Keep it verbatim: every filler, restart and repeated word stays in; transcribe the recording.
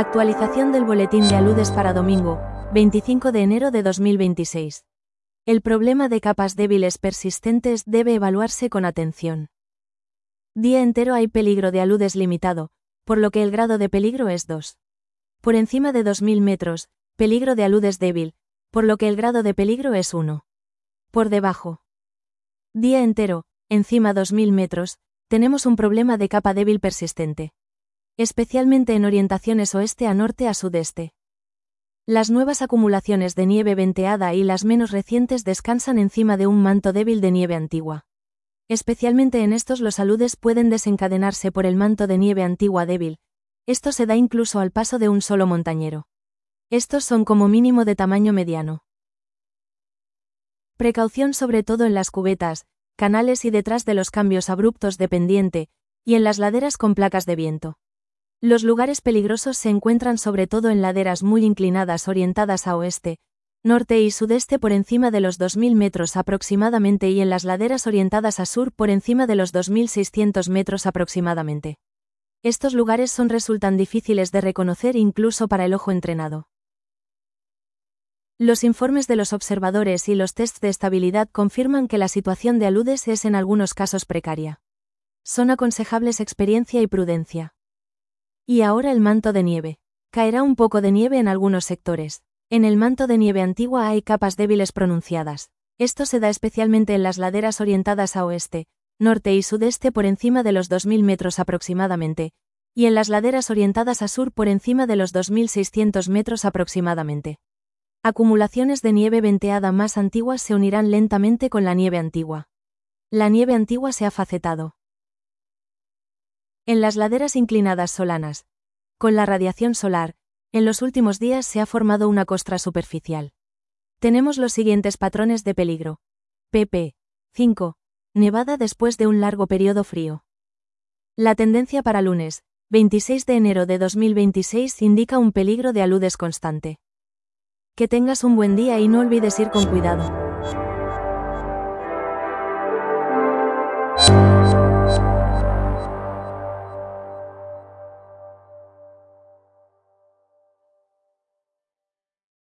Actualización del boletín de aludes para domingo, veinticinco de enero de dos mil veintiséis. El problema de capas débiles persistentes debe evaluarse con atención. Día entero hay peligro de aludes limitado, por lo que el grado de peligro es dos. Por encima de dos mil metros, peligro de aludes débil, por lo que el grado de peligro es uno. Por debajo. Día entero, encima dos mil metros, tenemos un problema de capa débil persistente. Especialmente en orientaciones oeste a norte a sudeste. Las nuevas acumulaciones de nieve venteada y las menos recientes descansan encima de un manto débil de nieve antigua. Especialmente en estos los aludes pueden desencadenarse por el manto de nieve antigua débil. Esto se da incluso al paso de un solo montañero. Estos son como mínimo de tamaño mediano. Precaución sobre todo en las cubetas, canales y detrás de los cambios abruptos de pendiente, y en las laderas con placas de viento. Los lugares peligrosos se encuentran sobre todo en laderas muy inclinadas orientadas a oeste, norte y sudeste por encima de los dos mil metros aproximadamente y en las laderas orientadas a sur por encima de los dos mil seiscientos metros aproximadamente. Estos lugares son resultan difíciles de reconocer incluso para el ojo entrenado. Los informes de los observadores y los tests de estabilidad confirman que la situación de aludes es en algunos casos precaria. Son aconsejables experiencia y prudencia. Y ahora el manto de nieve. Caerá un poco de nieve en algunos sectores. En el manto de nieve antigua hay capas débiles pronunciadas. Esto se da especialmente en las laderas orientadas a oeste, norte y sudeste por encima de los dos mil metros aproximadamente, y en las laderas orientadas a sur por encima de los dos mil seiscientos metros aproximadamente. Acumulaciones de nieve venteada más antiguas se unirán lentamente con la nieve antigua. La nieve antigua se ha facetado. En las laderas inclinadas solanas, con la radiación solar, en los últimos días se ha formado una costra superficial. Tenemos los siguientes patrones de peligro. P P cinco. Nevada después de un largo periodo frío. La tendencia para lunes, veintiséis de enero de dos mil veintiséis indica un peligro de aludes constante. Que tengas un buen día y no olvides ir con cuidado.